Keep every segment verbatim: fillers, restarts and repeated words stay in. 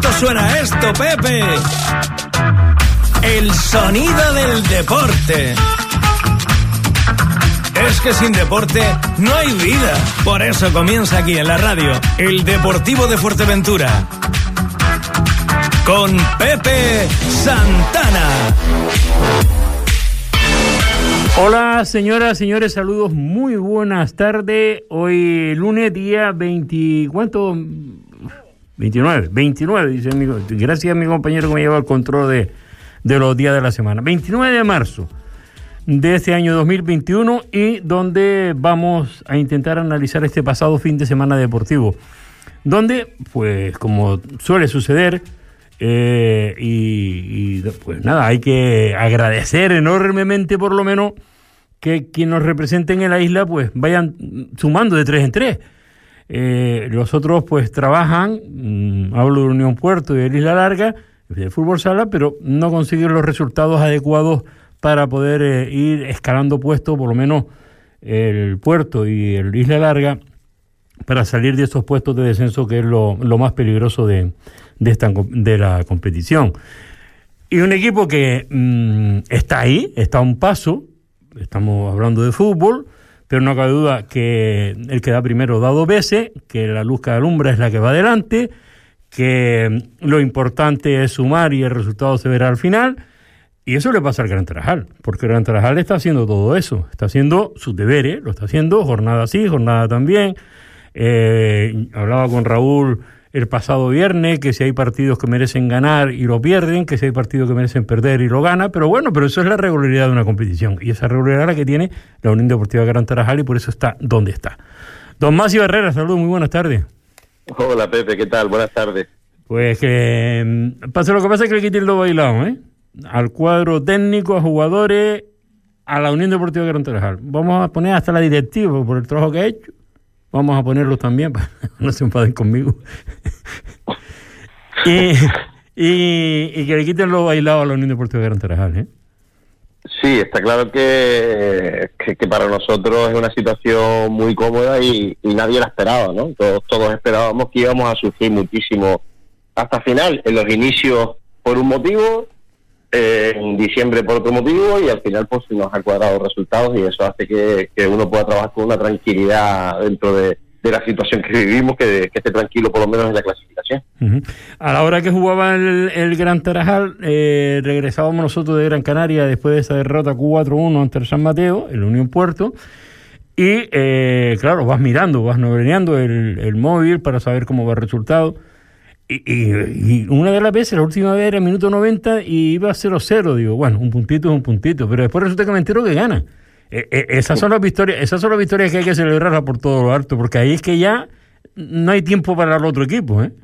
bonito suena esto, Pepe. El sonido del deporte. Es que sin deporte no hay vida. Por eso comienza aquí en la radio el Deportivo de Fuerteventura con Pepe Santana. Hola señoras, señores, saludos, muy buenas tardes. Hoy lunes día veinte, ¿cuánto? veintinueve, veintinueve, dice mi, gracias a mi compañero que me lleva el control de, de los días de la semana. veintinueve de marzo de este año dos mil veintiuno, y donde vamos a intentar analizar este pasado fin de semana deportivo, donde, pues, como suele suceder, eh, y, y pues nada, hay que agradecer enormemente por lo menos que quienes nos representen en la isla pues vayan sumando de tres en tres. Eh, los otros pues trabajan, mmm, hablo de Unión Puerto y de Isla Larga, de fútbol sala, pero no consiguen los resultados adecuados para poder eh, ir escalando puestos, por lo menos el Puerto y el Isla Larga, para salir de esos puestos de descenso, que es lo, lo más peligroso de, de, esta, de la competición. Y un equipo que mmm, está ahí, está a un paso, estamos hablando de fútbol, pero no cabe duda que el que da primero da dos veces, que la luz que alumbra es la que va adelante, que lo importante es sumar y el resultado se verá al final. Y eso le pasa al Gran Tarajal, porque el Gran Tarajal está haciendo todo eso, está haciendo sus deberes, lo está haciendo jornada sí, jornada también. Eh, hablaba con Raúl el pasado viernes que si hay partidos que merecen ganar y lo pierden, que si hay partidos que merecen perder y lo ganan, pero bueno, pero eso es la regularidad de una competición, y esa regularidad es la que tiene la Unión Deportiva Gran Tarajal, y por eso está donde está. Don Masi Barrera, saludos, muy buenas tardes. Hola Pepe, ¿qué tal? Buenas tardes. Pues que pasa lo que pasa es que le quiten lo bailado, ¿eh? Al cuadro técnico, a jugadores, a la Unión Deportiva Gran Tarajal. Vamos a poner hasta la directiva por el trabajo que ha hecho. Vamos a ponerlos también para que no se enfaden conmigo. y, y, y que le quiten lo bailado a la Unión Deportiva Gran Tarajal, ¿eh? Sí, está claro que, que, que para nosotros es una situación muy cómoda y, y nadie la esperaba, ¿no? Todos, todos esperábamos que íbamos a sufrir muchísimo hasta final, en los inicios por un motivo, eh, en diciembre por otro motivo, y al final pues nos ha cuadrado resultados, y eso hace que, que uno pueda trabajar con una tranquilidad dentro de, de la situación que vivimos, que, que esté tranquilo por lo menos en la clasificación. Uh-huh. A la hora que jugaba el, el Gran Tarajal, eh, regresábamos nosotros de Gran Canaria después de esa derrota cuatro uno ante el San Mateo, el Unión Puerto, y eh, claro, vas mirando, vas noveleando el, el móvil para saber cómo va el resultado. Y, y, y una de las veces, la última vez era minuto noventa y iba cero cero, digo, bueno, un puntito es un puntito, pero después resulta que me entero que gana. Eh, eh, esas son las victorias, esas son las victorias que hay que celebrarlas por todo lo alto, porque ahí es que ya no hay tiempo para el otro equipo, ¿eh?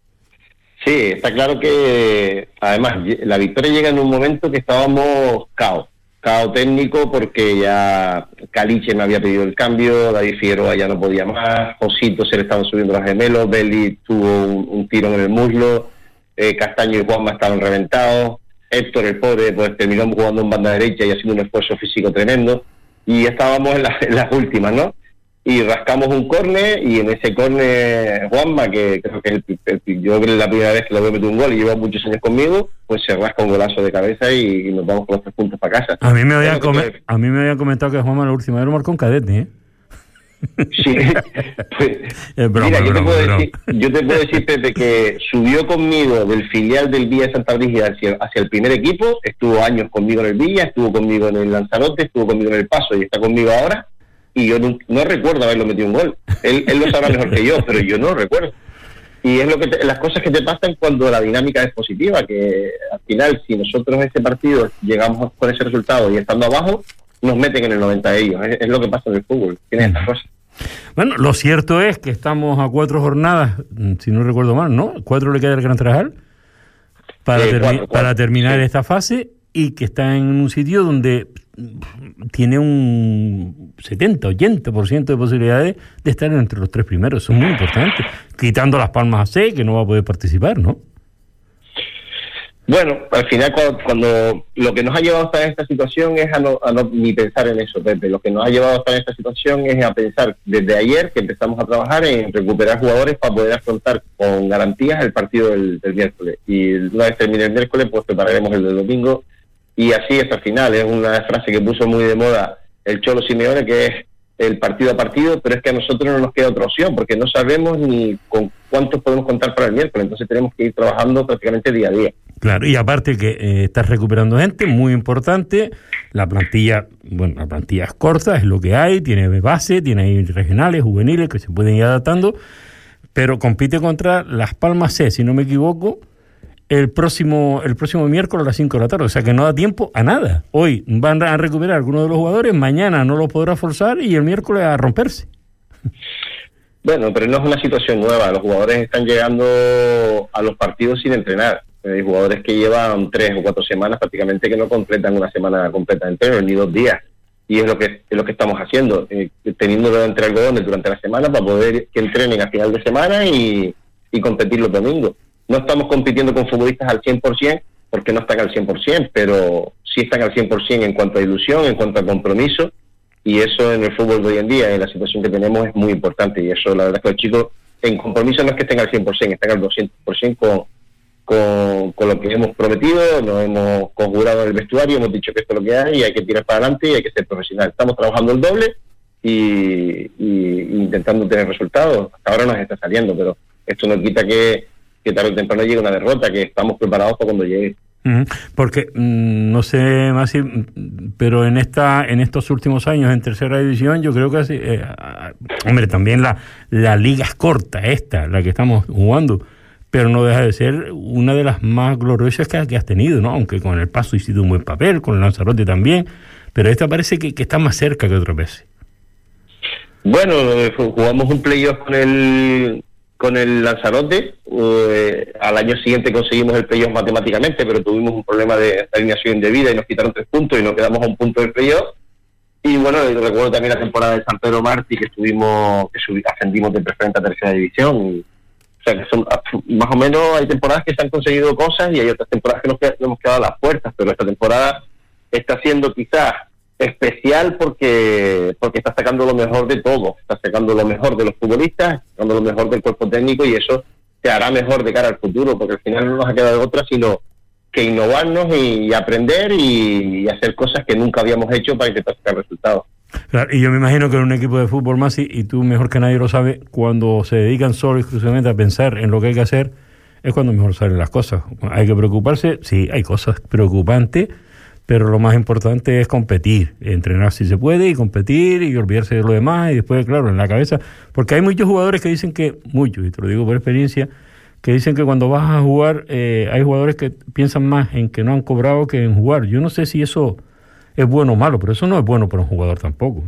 Sí, está claro que además la victoria llega en un momento que estábamos caos, caos técnico, porque ya Caliche me había pedido el cambio, David Figueroa ya no podía más, Josito se le estaban subiendo los gemelos, Beli tuvo un, un tiro en el muslo, eh, Castaño y Juanma estaban reventados, Héctor el pobre pues terminó jugando en banda derecha y haciendo un esfuerzo físico tremendo, y estábamos en, la, en las últimas, ¿no? Y rascamos un córner, y en ese córner Juanma, que creo que es el, el, yo creo que es la primera vez que lo veo meter un gol y lleva muchos años conmigo, pues se rasca un golazo de cabeza y, y nos vamos con los tres puntos para casa. A mí me habían come, que... a mí me habían comentado que Juanma la última vez lo marcó un cadete, ¿eh? Sí, pues, broma, mira, yo, broma, te puedo decir, yo te puedo decir, Pepe, que subió conmigo del filial del Villa de Santa Brígida hacia, hacia el primer equipo, estuvo años conmigo en el Villa, estuvo conmigo en el Lanzarote, estuvo conmigo en el Paso y está conmigo ahora, y yo no, no recuerdo haberlo metido un gol. Él, él lo sabrá mejor que yo, pero yo no recuerdo. Y es lo que te, las cosas que te pasan cuando la dinámica es positiva, que al final, si nosotros en este partido llegamos con ese resultado y estando abajo, nos meten en el noventa de ellos. Es, es lo que pasa en el fútbol, tiene estas cosas. Bueno, lo cierto es que estamos a cuatro jornadas, si no recuerdo mal, ¿no? Cuatro le queda el Gran Tarajal para, eh, termi- cuatro, cuatro, para terminar sí. esta fase, y que está en un sitio donde tiene un setenta, ochenta por ciento de posibilidades de estar entre los tres primeros. Eso es muy importante. Quitando Las Palmas A C, que no va a poder participar, ¿no? Bueno, al final cuando, cuando lo que nos ha llevado hasta esta situación es a no, a no ni pensar en eso, Pepe. Lo que nos ha llevado hasta esta situación es a pensar desde ayer que empezamos a trabajar en recuperar jugadores para poder afrontar con garantías el partido del, del miércoles. Y una vez termine el miércoles, pues prepararemos el del domingo. Y así hasta el final. Es una frase que puso muy de moda el Cholo Simeone, que es el partido a partido, pero es que a nosotros no nos queda otra opción, porque no sabemos ni con cuántos podemos contar para el miércoles, entonces tenemos que ir trabajando prácticamente día a día. Claro, y aparte que eh, estás recuperando gente, muy importante, la plantilla, bueno, la plantilla es corta, es lo que hay, tiene base, tiene ahí regionales, juveniles, que se pueden ir adaptando, pero compite contra Las Palmas C, si no me equivoco, el próximo el próximo miércoles a las cinco de la tarde, o sea que no da tiempo a nada. Hoy van a recuperar algunos de los jugadores, mañana no los podrá forzar y el miércoles a romperse. Bueno, pero no es una situación nueva, los jugadores están llegando a los partidos sin entrenar. Hay jugadores que llevan tres o cuatro semanas prácticamente que no completan una semana completa de entreno, ni dos días. Y es lo que es lo que estamos haciendo, eh, teniéndolo entre algodones durante la semana para poder que entrenen a final de semana y, y competir los domingos. No estamos compitiendo con futbolistas al cien por ciento porque no están al cien por ciento, pero sí están al cien por ciento en cuanto a ilusión, en cuanto a compromiso, y eso en el fútbol de hoy en día, en la situación que tenemos, es muy importante. Y eso, la verdad es que los chicos en compromiso no es que estén al cien por ciento, están al doscientos por ciento con, con, con lo que hemos prometido, nos hemos conjurado en el vestuario, hemos dicho que esto es lo que hay y hay que tirar para adelante y hay que ser profesional. Estamos trabajando el doble y, y intentando tener resultados. Hasta ahora nos está saliendo, pero esto no quita que que tarde o temprano llegue una derrota, que estamos preparados para cuando llegue. Uh-huh. Porque, mmm, no sé, Masi, pero en esta en estos últimos años en tercera división, yo creo que, eh, hombre, también la, la liga es corta, esta, la que estamos jugando, pero no deja de ser una de las más gloriosas que, que has tenido, ¿no? Aunque con el Paso hiciste un buen papel, con el Lanzarote también, pero esta parece que, que está más cerca que otras veces. Bueno, jugamos un playoff con el... con el Lanzarote, eh, al año siguiente conseguimos el playoff matemáticamente, pero tuvimos un problema de alineación indebida y nos quitaron tres puntos y nos quedamos a un punto del playoff. Y bueno, recuerdo también la temporada de San Pedro Martí, que estuvimos, que subí, ascendimos de preferente a tercera división. Y, o sea, que son más o menos, hay temporadas que se han conseguido cosas y hay otras temporadas que nos, qued, nos hemos quedado a las puertas, pero esta temporada está siendo quizás especial porque porque está sacando lo mejor de todo, está sacando lo mejor de los futbolistas, está sacando lo mejor del cuerpo técnico y eso te hará mejor de cara al futuro, porque al final no nos ha quedado otra sino que innovarnos y aprender y, y hacer cosas que nunca habíamos hecho para intentar sacar resultados. Claro, y yo me imagino que en un equipo de fútbol más, y, y tú mejor que nadie lo sabes, cuando se dedican solo y exclusivamente a pensar en lo que hay que hacer, es cuando mejor salen las cosas. Hay que preocuparse, sí, hay cosas preocupantes, pero lo más importante es competir, entrenar si se puede y competir y olvidarse de lo demás y después, claro, en la cabeza, porque hay muchos jugadores que dicen que, muchos, y te lo digo por experiencia, que dicen que cuando vas a jugar, eh, hay jugadores que piensan más en que no han cobrado que en jugar. Yo no sé si eso es bueno o malo, pero eso no es bueno para un jugador tampoco.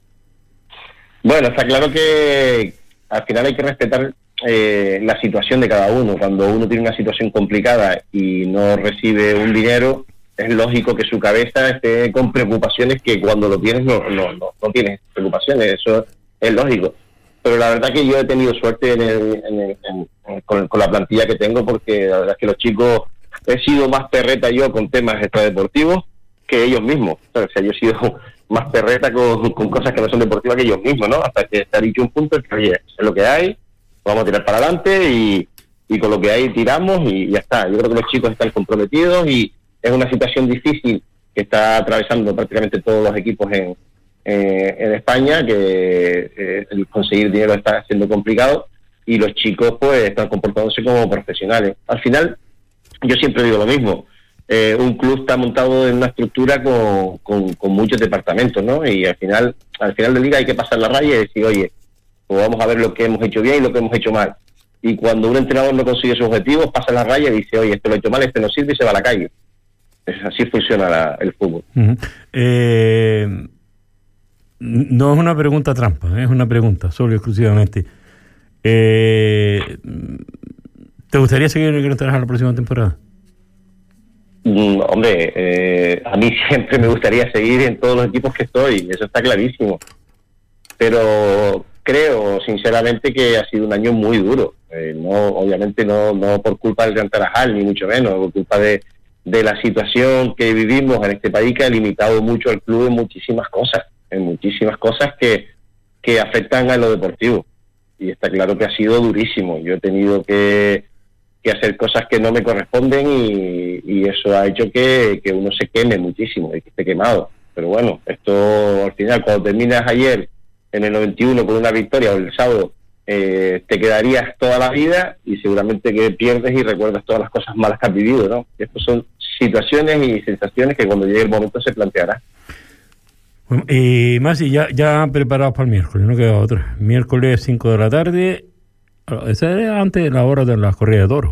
Bueno, está claro que al final hay que respetar eh, la situación de cada uno. Cuando uno tiene una situación complicada y no recibe un dinero, es lógico que su cabeza esté con preocupaciones que cuando lo tienes no, no, no, no tienes preocupaciones, eso es lógico. Pero la verdad que yo he tenido suerte en el, en el, en, en, con, con la plantilla que tengo, porque la verdad es que los chicos, he sido más perreta yo con temas extradeportivos que ellos mismos. O sea, yo he sido más perreta con, con cosas que no son deportivas que ellos mismos, ¿no? Hasta que se ha dicho un punto, que oye, es lo que hay, vamos a tirar para adelante y, y con lo que hay tiramos y ya está. Yo creo que los chicos están comprometidos y es una situación difícil que está atravesando prácticamente todos los equipos en, eh, en España, que eh, el conseguir dinero está siendo complicado y los chicos pues están comportándose como profesionales. Al final, yo siempre digo lo mismo, eh, un club está montado en una estructura con, con, con muchos departamentos, ¿no? Y al final, al final de liga hay que pasar la raya y decir, oye, pues vamos a ver lo que hemos hecho bien y lo que hemos hecho mal. Y cuando un entrenador no consigue sus objetivos, pasa la raya y dice, oye, esto lo he hecho mal, este no sirve y se va a la calle. Así funciona la, el fútbol. Uh-huh. Eh, no es una pregunta trampa, ¿eh? Es una pregunta solo y exclusivamente. Eh, ¿Te gustaría seguir en el la próxima temporada? Mm, hombre, eh, a mí siempre me gustaría seguir en todos los equipos que estoy, eso está clarísimo. Pero creo, sinceramente, que ha sido un año muy duro. Eh, no, obviamente no, no por culpa del Gran Tarajal, ni mucho menos, por culpa de, de la situación que vivimos en este país, que ha limitado mucho al club en muchísimas cosas, en muchísimas cosas que, que afectan a lo deportivo. Y está claro que ha sido durísimo. Yo he tenido que, que hacer cosas que no me corresponden y, y eso ha hecho que, que uno se queme muchísimo y que esté quemado. Pero bueno, esto al final, cuando terminas ayer en el noventa y uno con una victoria o el sábado, eh, te quedarías toda la vida y seguramente que pierdes y recuerdas todas las cosas malas que has vivido, ¿no? Estas son situaciones y sensaciones que cuando llegue el momento se planteará. Bueno, y Masi, ya, ya preparados para el miércoles, no queda otra. Miércoles cinco de la tarde, esa es antes de la hora de la corrida de toros.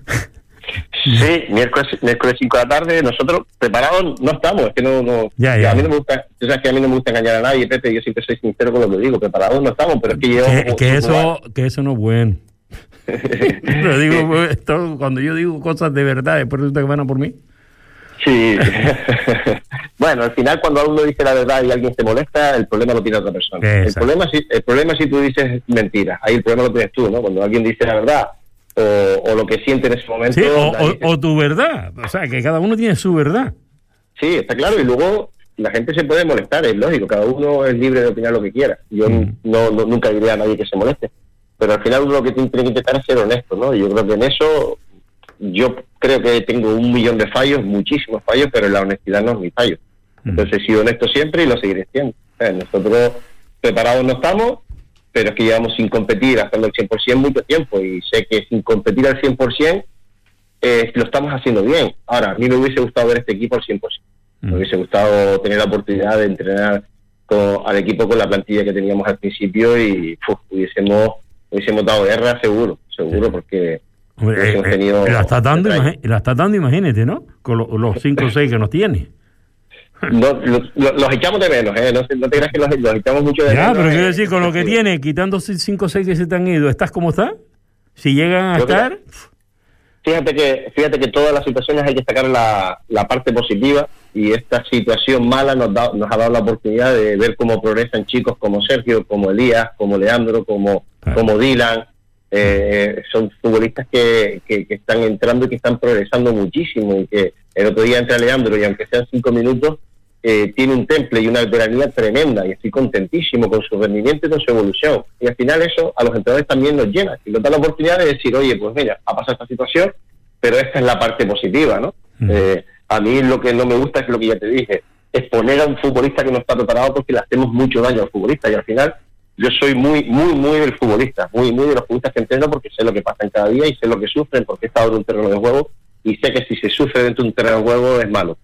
Sí, miércoles miércoles cinco de la tarde, nosotros preparados no estamos, es que no, no ya, ya. A mí no me gusta, tú sabes que a mí no me gusta engañar a nadie, Pepe, yo siempre soy sincero con lo que digo, preparados no estamos, pero es que yo... Que, que eso, que eso no es bueno. Lo digo, pues, esto, cuando yo digo cosas de verdad, después resulta que van a por mí. Sí. Bueno, al final cuando uno dice la verdad y alguien se molesta, el problema lo tiene otra persona. Exacto. El problema si, el problema si tú dices mentiras, ahí el problema lo tienes tú, ¿no? Cuando alguien dice la verdad o, o lo que siente en ese momento. Sí, o, o, o tu verdad, o sea, que cada uno tiene su verdad. Sí, está claro, y luego la gente se puede molestar, es lógico, cada uno es libre de opinar lo que quiera. Yo mm. no, no nunca diría a nadie que se moleste, pero al final uno lo que tiene que intentar es ser honesto, ¿no? Yo creo que en eso, yo creo que tengo un millón de fallos, muchísimos fallos, pero la honestidad no es mi fallo. Entonces he sido honesto siempre y lo seguiré siendo. O sea, nosotros preparados no estamos, pero es que llevamos sin competir hasta el cien por ciento mucho tiempo y sé que sin competir al cien por ciento eh, lo estamos haciendo bien. Ahora, a mí me hubiese gustado ver este equipo al cien por ciento. Me hubiese gustado tener la oportunidad de entrenar con, al equipo con la plantilla que teníamos al principio y uf, hubiésemos, hubiésemos dado guerra seguro, seguro, porque... Hombre, eh, tenido eh, la está dando, imagi- la está dando, imagínate, ¿no? Con lo, los cinco o seis que nos tiene. No, los, los echamos de menos, ¿eh? No, no te creas que los, los echamos mucho de ya, menos. Ya, pero eh, quiero decir, con lo que tiene, quitando cinco o seis que se te han ido, ¿estás como está? Si llegan a Yo estar... Creo, fíjate que fíjate que todas las situaciones hay que sacar la, la parte positiva y esta situación mala nos, da, nos ha dado la oportunidad de ver cómo progresan chicos como Sergio, como Elías, como Leandro, como, claro. como Dylan. Eh, son futbolistas que, que, que están entrando y que están progresando muchísimo y que el otro día entra Leandro y aunque sean cinco minutos eh, tiene un temple y una veteranía tremenda y estoy contentísimo con su rendimiento y con su evolución y al final eso a los entrenadores también nos llena y nos da la oportunidad de decir, oye, pues mira, ha pasado esta situación pero esta es la parte positiva, ¿no? Mm. Eh, a mí lo que no me gusta es lo que ya te dije, es poner a un futbolista que no está preparado porque le hacemos mucho daño al futbolista y al final yo soy muy, muy, muy del futbolista, muy, muy de los futbolistas que entreno porque sé lo que pasa en cada día y sé lo que sufren porque he estado en un terreno de juego y sé que si se sufre dentro de un terreno de juego es malo.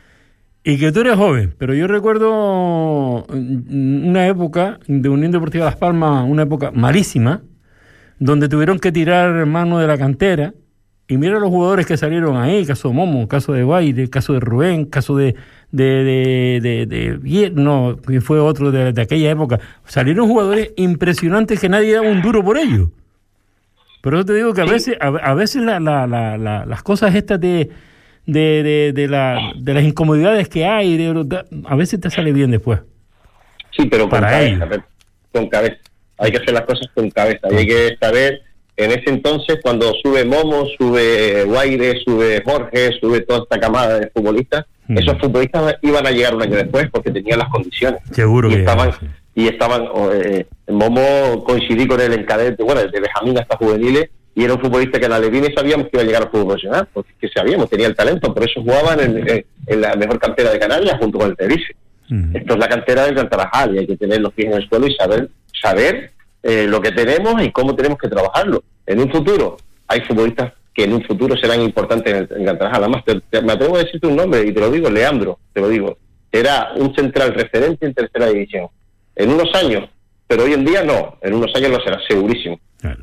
Y que tú eres joven, pero yo recuerdo una época de Unión Deportiva Las Palmas, una época malísima, donde tuvieron que tirar mano de la cantera y mira los jugadores que salieron ahí, caso de Momo, caso de Guaire, caso de Rubén, caso de... de de, de, de, de no, que fue otro de, de aquella época, salieron jugadores impresionantes que nadie daba un duro por ellos. Pero yo te digo que a veces a, a veces la, la, la, la, las cosas estas de de, de, de, la, de las incomodidades que hay, de, a veces te sale bien después. Sí, pero con para cabeza, ellos. con cabeza. Hay que hacer las cosas con cabeza. Y hay que saber, en ese entonces, cuando sube Momo, sube Guaire, sube Jorge, sube toda esta camada de futbolistas, mm. esos futbolistas iban a llegar un año después porque tenían las condiciones. Seguro y que estaban sí. Y estaban, eh, Momo coincidí con él en cadete, bueno, desde Benjamín hasta juveniles, y era un futbolista que en la Levine sabíamos que iba a llegar al fútbol profesional, porque que sabíamos, tenía el talento, por eso jugaban en, en, en la mejor cantera de Canarias junto con el Tenerife. Mm. Esto es la cantera del Gran Tarajal y hay que tener los pies en el suelo y saber saber eh, lo que tenemos y cómo tenemos que trabajarlo. En un futuro, hay futbolistas que en un futuro serán importantes en el, en el Gran Tarajal. Además, te, te, me atrevo a decirte un nombre y te lo digo, Leandro, te lo digo. Será un central referente en tercera división. En unos años, pero hoy en día no. En unos años lo será, segurísimo. Claro.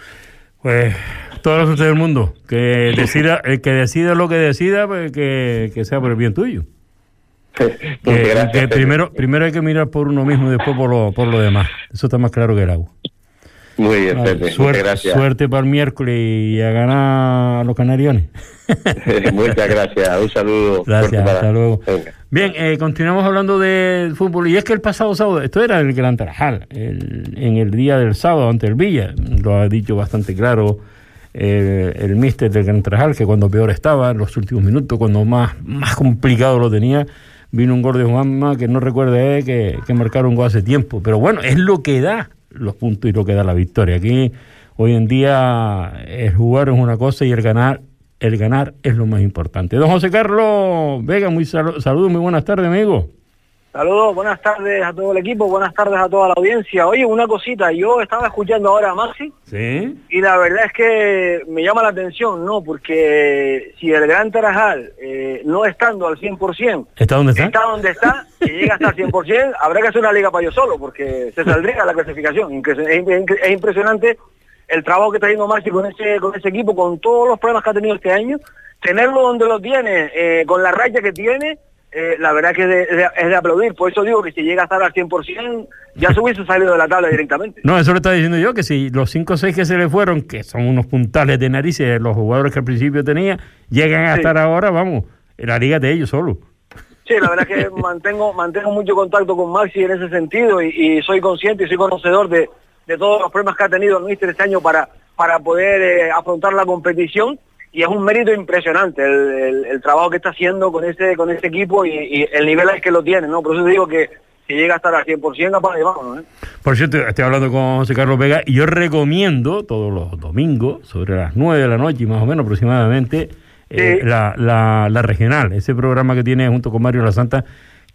Pues toda la suerte del mundo, que decida, el que decida lo que decida, pues que, que sea por el bien tuyo. que, gracias, que primero, primero hay que mirar por uno mismo y después por lo, por lo demás. Eso está más claro que el agua. Muy bien, vale, Pepe, suerte, muchas gracias. Suerte para el miércoles y a ganar a los canariones. Muchas gracias, un saludo. Gracias, para... hasta luego. Venga. Bien, eh, continuamos hablando de fútbol, y es que el pasado sábado, esto era el Gran Tarajal, el, en el día del sábado ante el Villa, lo ha dicho bastante claro eh, el míster del Gran Tarajal, que cuando peor estaba, en los últimos minutos, cuando más, más complicado lo tenía, vino un gol de Juanma, que no recuerda eh, que, que marcaron un gol hace tiempo, pero bueno, es lo que da los puntos y lo que da la victoria. Aquí, hoy en día, el jugar es una cosa y el ganar El ganar es lo más importante. Don José Carlos Vega, muy sal- saludos, muy buenas tardes, amigo. Saludos, buenas tardes a todo el equipo, buenas tardes a toda la audiencia. Oye, una cosita, yo estaba escuchando ahora a Maxi, Sí. y la verdad es que me llama la atención, ¿no? Porque si el Gran Tarajal, eh, no estando al cien por ciento, ¿Está donde está? está donde está, y llega hasta el cien por ciento, habrá que hacer una liga para yo solo, porque se saldría la clasificación. Incre- Es, es impresionante el trabajo que está haciendo Maxi con ese, con ese equipo, con todos los problemas que ha tenido este año, tenerlo donde lo tiene, eh, con la raya que tiene, eh, la verdad que es de, es, de, es de aplaudir. Por eso digo que si llega a estar al cien por ciento, ya se hubiese salido de la tabla directamente. No, eso lo estaba diciendo yo, que si los cinco o seis que se le fueron, que son unos puntales de narices, los jugadores que al principio tenía, llegan a Sí. estar ahora, vamos, en la liga de ellos solo. Sí, la verdad que mantengo mantengo mucho contacto con Maxi en ese sentido, y, y soy consciente y soy conocedor de, de todos los problemas que ha tenido el míster este año para, para poder eh, afrontar la competición, y es un mérito impresionante el, el, el trabajo que está haciendo con ese con ese equipo, y, y el nivel al que lo tiene, ¿no? Por eso digo que si llega a estar al cien por ciento, capaz de vámonos, ¿eh? Por cierto, estoy hablando con José Carlos Vega, y yo recomiendo todos los domingos, sobre las nueve de la noche, más o menos aproximadamente, eh, Sí. la, la, la regional, ese programa que tiene junto con Mario La Santa,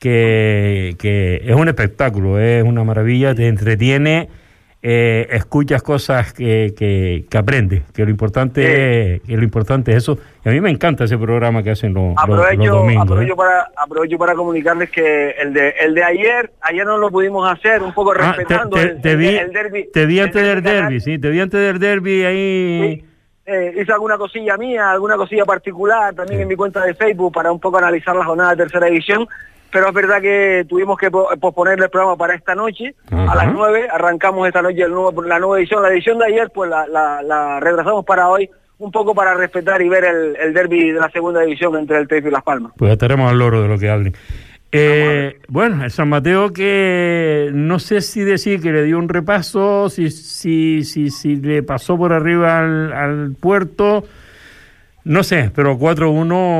que, que es un espectáculo, es una maravilla, te entretiene, eh, escuchas cosas que, que, que aprendes, que lo importante Sí. es, que lo importante es eso. Y a mí me encanta ese programa que hacen los, los, Aprovecho, los domingos. aprovecho, ¿eh? para, aprovecho para comunicarles que el de el de ayer, ayer no lo pudimos hacer, un poco Ah, respetando te, te, el, te el- vi, el derbi. te vi el antes del canal. derbi, sí, te vi antes del derbi ahí. Sí. Eh, hice alguna cosilla mía, alguna cosilla particular, también Sí. en mi cuenta de Facebook, para un poco analizar la jornada de tercera división, pero es verdad que tuvimos que po- posponer el programa para esta noche, Ajá. a las nueve, arrancamos esta noche el nuevo, la nueva edición, la edición de ayer pues la, la, la retrasamos para hoy, un poco para respetar y ver el, el derbi de la segunda división entre el Tenerife y Las Palmas. Pues ya estaremos al loro de lo que hablen. Eh, bueno, el San Mateo, que no sé si decir que le dio un repaso, si si si, si le pasó por arriba al, al Puerto, no sé, pero cuatro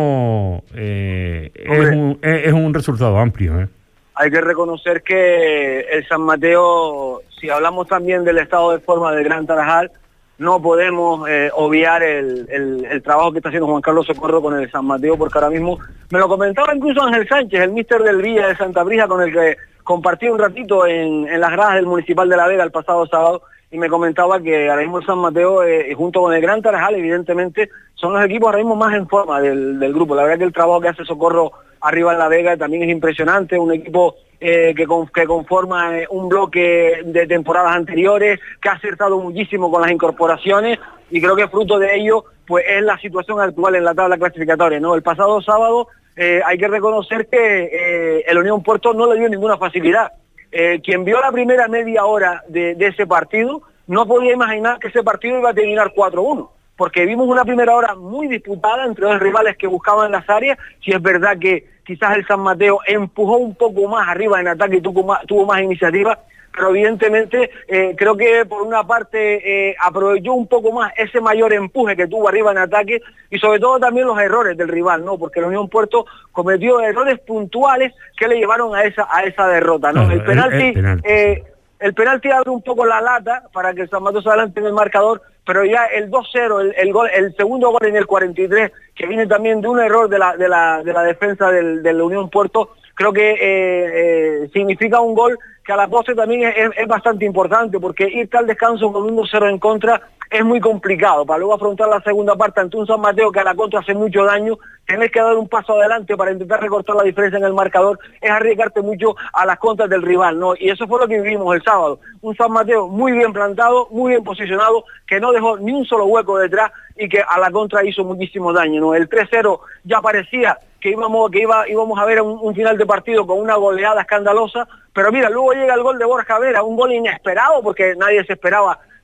uno eh, es, un, es, es un resultado amplio. ¿eh? Hay que reconocer que el San Mateo, si hablamos también del estado de forma del Gran Tarajal, no podemos eh, obviar el, el, el trabajo que está haciendo Juan Carlos Socorro con el San Mateo, porque ahora mismo, me lo comentaba incluso Ángel Sánchez, el míster del Villa de Santa Brisa, con el que compartí un ratito en, en las gradas del Municipal de La Vega el pasado sábado, y me comentaba que ahora mismo el San Mateo, eh, junto con el Gran Tarajal, evidentemente, son los equipos ahora mismo más en forma del, del grupo. La verdad que el trabajo que hace Socorro arriba en La Vega también es impresionante, un equipo eh, que, con, que conforma eh, un bloque de temporadas anteriores, que ha acertado muchísimo con las incorporaciones, y creo que fruto de ello pues es la situación actual en la tabla clasificatoria, ¿no? El pasado sábado eh, hay que reconocer que eh, el Unión Puerto no le dio ninguna facilidad. Eh, quien vio la primera media hora de, de ese partido no podía imaginar que ese partido iba a terminar cuatro uno, porque vimos una primera hora muy disputada entre dos rivales que buscaban las áreas. Si es verdad que quizás el San Mateo empujó un poco más arriba en ataque y tuvo más, tuvo más iniciativa, pero evidentemente eh, creo que por una parte eh, aprovechó un poco más ese mayor empuje que tuvo arriba en ataque, y sobre todo también los errores del rival, ¿no? Porque la Unión Puerto cometió errores puntuales que le llevaron a esa a esa derrota, ¿no? Ah, el penalti, el- el penalti. eh, el penalti abre un poco la lata para que el San Mateo se adelante en el marcador, pero ya el dos cero, el, el gol, el segundo gol en el cuarenta y tres, que viene también de un error de la de la de la defensa del, de la Unión Puerto, creo que eh, eh, significa un gol que a la postre también es, es, es bastante importante, porque irte al descanso con uno cero en contra es muy complicado, para luego afrontar la segunda parte ante un San Mateo que a la contra hace mucho daño. Tienes que dar un paso adelante para intentar recortar la diferencia en el marcador, es arriesgarte mucho a las contras del rival, ¿no? Y eso fue lo que vivimos el sábado, un San Mateo muy bien plantado, muy bien posicionado, que no dejó ni un solo hueco detrás y que a la contra hizo muchísimo daño, ¿no? El tres cero ya parecía que íbamos que iba íbamos a ver un, un final de partido con una goleada escandalosa, pero mira, luego llega el gol de Borja Vera, un gol inesperado porque nadie se esperaba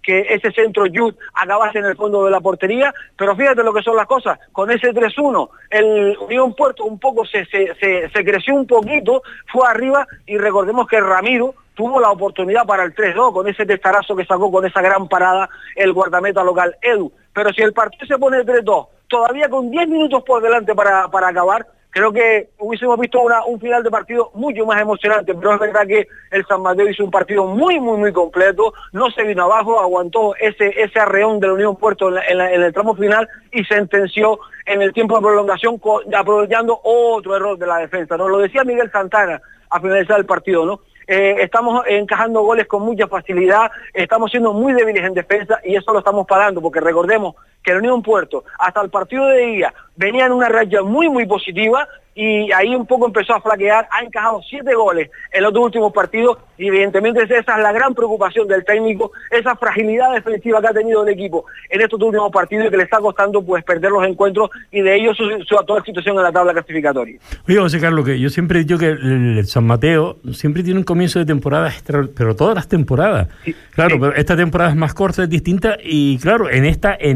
que ese centro Youth acabase en el fondo de la portería, pero fíjate lo que son las cosas, con ese tres uno, el Unión Puerto un poco se, se, se, se creció un poquito, fue arriba, y recordemos que Ramiro tuvo la oportunidad para el tres dos, con ese testarazo que sacó con esa gran parada el guardameta local Edu. Pero si el partido se pone tres dos, todavía con diez minutos por delante para, para acabar, creo que hubiésemos visto una, un final de partido mucho más emocionante, pero es verdad que el San Mateo hizo un partido muy, muy, muy completo, no se vino abajo, aguantó ese, ese arreón de la Unión Puerto en, la, en, la, en el tramo final y sentenció en el tiempo de prolongación, aprovechando otro error de la defensa, ¿no? Lo decía Miguel Santana a finalizar el partido, ¿no? Eh, estamos encajando goles con mucha facilidad, estamos siendo muy débiles en defensa y eso lo estamos pagando, porque recordemos que la Unión Puerto hasta el partido de día venía en una racha muy muy positiva y ahí un poco empezó a flaquear, ha encajado siete goles en los dos últimos partidos y evidentemente esa es la gran preocupación del técnico, esa fragilidad defensiva que ha tenido el equipo en estos últimos partidos y que le está costando pues perder los encuentros y de ello su, su actual situación en la tabla clasificatoria. Oye, José Carlos, que yo siempre he dicho que el, el San Mateo siempre tiene un comienzo de temporada extra, pero todas las temporadas, sí, claro, sí. Pero esta temporada es más corta, es distinta y claro, en esta en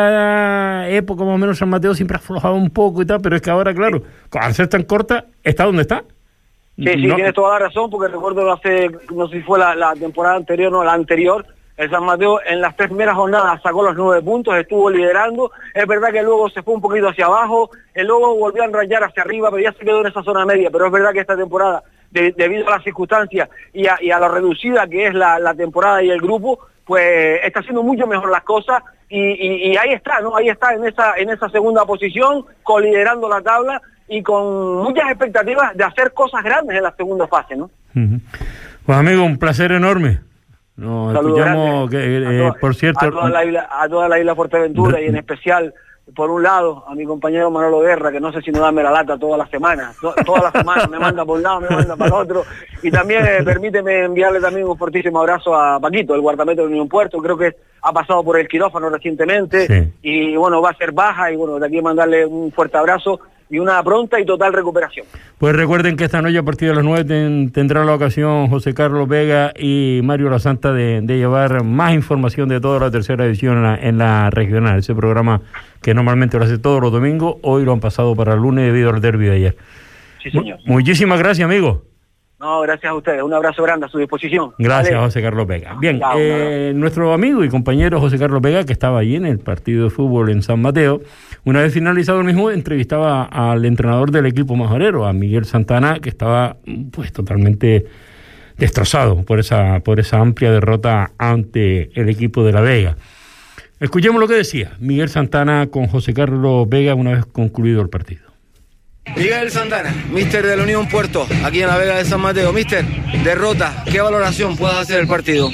esta época más o menos San Mateo siempre ha aflojado un poco y tal, pero es que ahora, claro, al ser tan corta, está donde está. Sí, sí, no. Tienes toda la razón, porque recuerdo hace, no sé si fue la, la temporada anterior, no, la anterior, el San Mateo en las tres primeras jornadas sacó los nueve puntos, estuvo liderando, es verdad que luego se fue un poquito hacia abajo, el luego volvió a enrayar hacia arriba, pero ya se quedó en esa zona media, pero es verdad que esta temporada, de, debido a las circunstancias y a, y a lo reducida que es la, la temporada y el grupo, pues está haciendo mucho mejor las cosas y, y, y ahí está, ¿no? Ahí está en esa, en esa segunda posición, coliderando la tabla, y con muchas expectativas de hacer cosas grandes en la segunda fase, ¿no? Uh-huh. Pues amigo, un placer enorme. Nos escuchamos, que, eh, toda, por cierto... A toda la isla, a toda la isla Fuerteventura y en especial, por un lado, a mi compañero Manolo Guerra, que no sé si no dame la lata todas las semanas, to, todas las semanas me manda por un lado, me manda para el otro, y también eh, permíteme enviarle también un fortísimo abrazo a Paquito, el guardameta de Unión Puerto, creo que ha pasado por el quirófano recientemente, sí. Y bueno, va a ser baja, y bueno, de aquí mandarle un fuerte abrazo, y una pronta y total recuperación. Pues recuerden que esta noche a partir de las nueve ten, tendrá la ocasión José Carlos Vega y Mario La Santa de, de llevar más información de toda la tercera edición en la, en la regional, ese programa que normalmente lo hace todos los domingos, hoy lo han pasado para el lunes debido al derbi de ayer. Sí, señor. M- muchísimas gracias, amigo. No, gracias a ustedes. Un abrazo grande a su disposición. Gracias, vale. José Carlos Vega. Bien, Chao, eh, nuestro amigo y compañero José Carlos Vega, que estaba allí en el partido de fútbol en San Mateo, una vez finalizado el mismo, entrevistaba al entrenador del equipo majorero, a Miguel Santana, que estaba pues totalmente destrozado por esa, por esa amplia derrota ante el equipo de La Vega. Escuchemos lo que decía Miguel Santana con José Carlos Vega una vez concluido el partido. Miguel Santana, míster de la Unión Puerto, aquí en La Vega de San Mateo. Míster, derrota, ¿qué valoración puedes hacer del partido?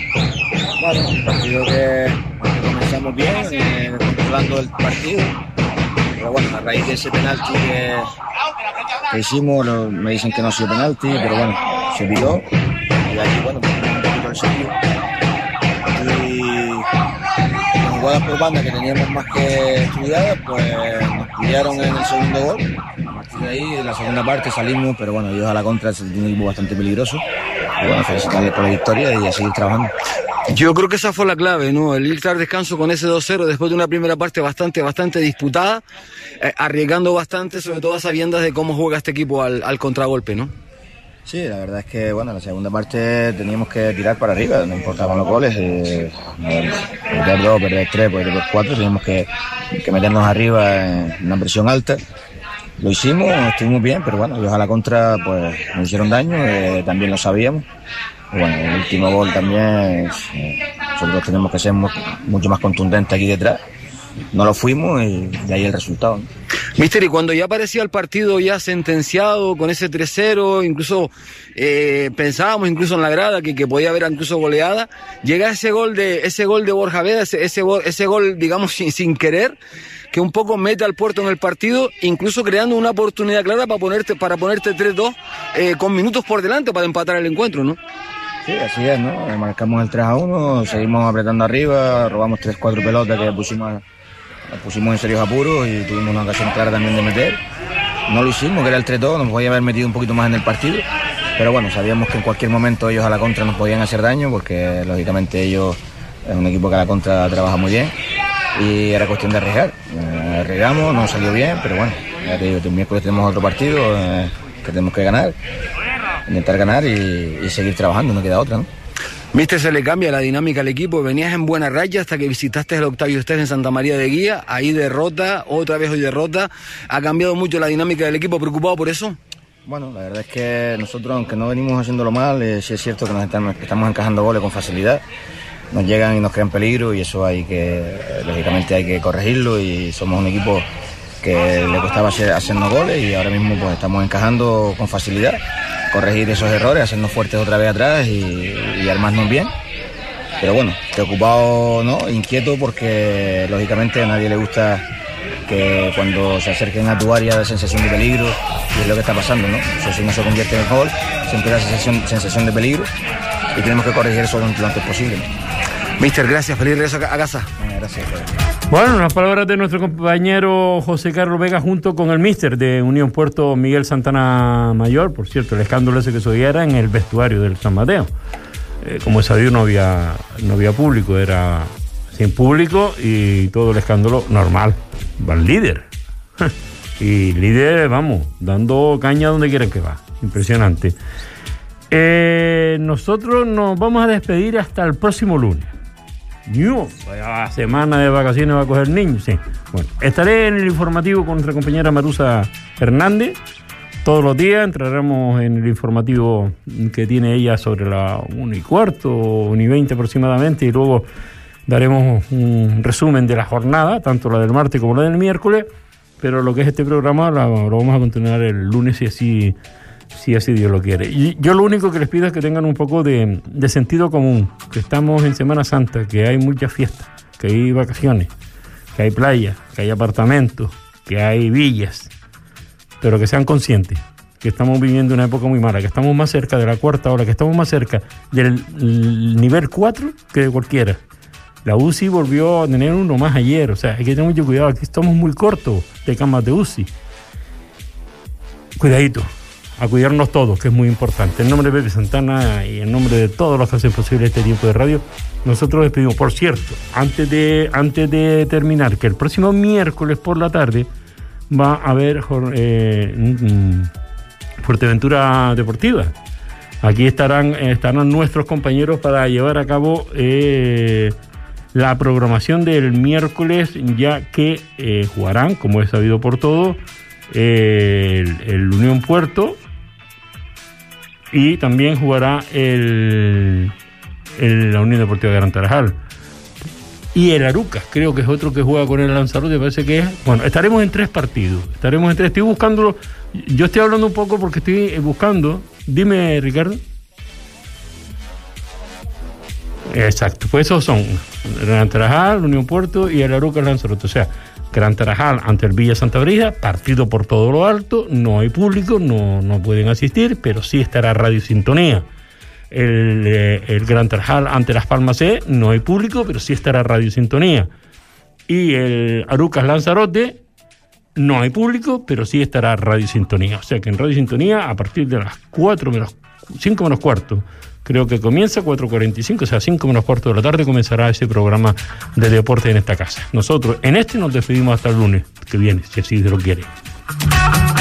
Bueno, un partido que, que comenzamos bien, eh, controlando el partido, pero bueno, a raíz de ese penalti que, que hicimos, lo, me dicen que no ha sido penalti, pero bueno, se viró, y ahí bueno, pues, un poquito el sitio, y las jugadas por banda que teníamos más que estudiadas, pues nos pillaron en el segundo gol. A partir de ahí, en la segunda parte salimos, pero bueno, ellos a la contra es un equipo bastante peligroso. Y bueno, felicitarles por la victoria y a seguir trabajando. Yo creo que esa fue la clave, ¿no? El ir al descanso con ese dos cero después de una primera parte bastante, bastante disputada, eh, arriesgando bastante, sobre todo a sabiendas de cómo juega este equipo al, al contragolpe, ¿no? Sí, la verdad es que, bueno, en la segunda parte teníamos que tirar para arriba, no importaban los goles, eh, perder dos, perder tres, perder cuatro, teníamos que, que meternos arriba en una presión alta. Lo hicimos, estuvimos bien, pero bueno, ellos a la contra pues nos hicieron daño, eh, también lo sabíamos. Y bueno, el último gol también, eh, nosotros tenemos que ser mu- mucho más contundentes aquí detrás. No lo fuimos y de ahí el resultado, ¿no? Mister, y cuando ya aparecía el partido ya sentenciado con ese tres cero, incluso eh, pensábamos incluso en la grada que, que podía haber incluso goleada, llega ese gol de ese gol de Borja Veda, ese, ese, gol, ese gol digamos sin, sin querer, que un poco mete al Puerto en el partido, incluso creando una oportunidad clara para ponerte para ponerte tres dos eh, con minutos por delante para empatar el encuentro, ¿no? Sí, así es, ¿no? Marcamos el tres a uno, seguimos apretando arriba, robamos tres cuatro pelotas que pusimos, pusimos en serios apuros y tuvimos una ocasión clara también de meter. No lo hicimos, que era el tres dos, nos podía haber metido un poquito más en el partido, pero bueno, sabíamos que en cualquier momento ellos a la contra nos podían hacer daño porque lógicamente ellos es un equipo que a la contra trabaja muy bien y era cuestión de arriesgar. Eh, arriesgamos, no salió bien, pero bueno, ya te digo, el miércoles tenemos otro partido eh, que tenemos que ganar, intentar ganar y, y seguir trabajando, no queda otra, ¿no? Mister, se le cambia la dinámica al equipo. Venías en buena raya hasta que visitaste el Octavio Esteves en Santa María de Guía. Ahí derrota, otra vez hoy derrota. ¿Ha cambiado mucho la dinámica del equipo? ¿Preocupado por eso? Bueno, la verdad es que nosotros, aunque no venimos haciéndolo mal, eh, sí es cierto que nos estamos, estamos encajando goles con facilidad. Nos llegan y nos crean peligro y eso hay que, eh, lógicamente hay que corregirlo, y somos un equipo que le costaba hacer, hacernos goles y ahora mismo pues estamos encajando con facilidad. Corregir esos errores, hacernos fuertes otra vez atrás y, y armarnos bien. Pero bueno, preocupado, ¿no? Inquieto, porque lógicamente a nadie le gusta que cuando se acerquen a tu área de sensación de peligro, y es lo que está pasando, ¿no? Eso, si no se convierte en gol, siempre da sensación, sensación de peligro y tenemos que corregir eso lo antes posible. Mister, gracias, feliz regreso a casa. Gracias. Bueno, las palabras de nuestro compañero José Carlos Vega junto con el míster de Unión Puerto, Miguel Santana Mayor. Por cierto, el escándalo ese que se oía era en el vestuario del San Mateo. Eh, como es sabido, no había, no había público, era sin público y todo el escándalo normal. Va el líder. Y líder, vamos, dando caña donde quiera que va. Impresionante. Eh, nosotros nos vamos a despedir hasta el próximo lunes. Yo, la semana de vacaciones va a coger niños, sí. Bueno, estaré en el informativo con nuestra compañera Marusa Hernández. Todos los días entraremos en el informativo que tiene ella sobre la una y cuarto, una y veinte aproximadamente, y luego daremos un resumen de la jornada, tanto la del martes como la del miércoles, pero lo que es este programa lo, lo vamos a continuar el lunes si así, si así Dios lo quiere. Y yo lo único que les pido es que tengan un poco de, de sentido común, que estamos en Semana Santa, que hay muchas fiestas, que hay vacaciones, que hay playas, que hay apartamentos, que hay villas, pero que sean conscientes que estamos viviendo una época muy mala, que estamos más cerca de la cuarta hora, que estamos más cerca del nivel cuatro que de cualquiera. La U C I volvió a tener uno más ayer, o sea, hay que tener mucho cuidado, aquí estamos muy cortos de camas de U C I. Cuidadito, a cuidarnos todos, que es muy importante. En nombre de Pepe Santana y en nombre de todos los que hacen posible este tiempo de radio, nosotros les pedimos, por cierto, antes de, antes de terminar, que el próximo miércoles por la tarde va a haber eh, Fuerteventura Deportiva. Aquí estarán, estarán nuestros compañeros para llevar a cabo eh, la programación del miércoles, ya que eh, jugarán, como es sabido por todos, eh, el, el Unión Puerto, y también jugará el, el, la Unión Deportiva Gran Tarajal. Y el Arucas, creo que es otro que juega con el Lanzarote, parece que es... Bueno, estaremos en tres partidos, estaremos en tres, estoy buscándolo, yo estoy hablando un poco porque estoy buscando, dime Ricardo. Exacto, pues esos son Gran Tarajal, Unión Puerto y el Arucas Lanzarote, o sea, Gran Tarajal ante el Villa Santa Brígida, partido por todo lo alto, no hay público, no, no pueden asistir, pero sí estará Radio Sintonía. El, el Gran Tarajal ante Las Palmas C, no hay público, pero sí estará Radio Sintonía. Y el Arucas Lanzarote, no hay público, pero sí estará Radio Sintonía. O sea que en Radio Sintonía, a partir de las cuatro menos cinco menos cuarto, creo que comienza cuatro cuarenta y cinco, o sea, cinco menos cuarto de la tarde comenzará ese programa de deporte en esta casa. Nosotros en este nos despedimos hasta el lunes que viene, si así se lo quiere.